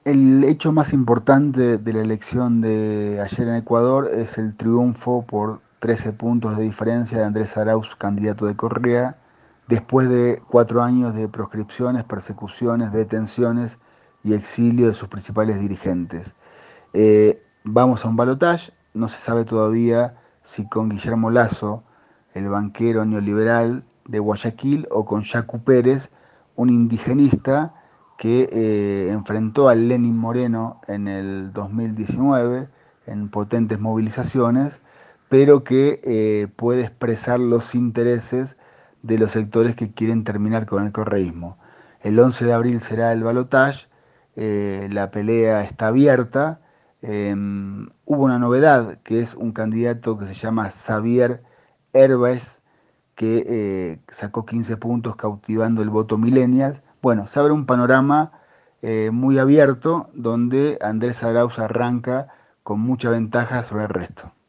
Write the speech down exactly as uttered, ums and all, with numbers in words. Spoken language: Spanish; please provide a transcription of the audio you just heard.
El hecho más importante de la elección de ayer en Ecuador es el triunfo por trece puntos de diferencia de Andrés Arauz, candidato de Correa, después de cuatro años de proscripciones, persecuciones, detenciones y exilio de sus principales dirigentes. Eh, vamos a un balotaje, no se sabe todavía si con Guillermo Lasso, el banquero neoliberal de Guayaquil, o con Yacu Pérez, un indigenista que eh, enfrentó a Lenin Moreno en el dos mil diecinueve en potentes movilizaciones, pero que eh, puede expresar los intereses de los sectores que quieren terminar con el correísmo. El once de abril será el balotaje, eh, la pelea está abierta. Eh, hubo una novedad, que es un candidato que se llama Xavier Herves, que eh, sacó quince puntos cautivando el voto millennial. Bueno, se abre un panorama eh, muy abierto donde Andrés Arauz arranca con mucha ventaja sobre el resto.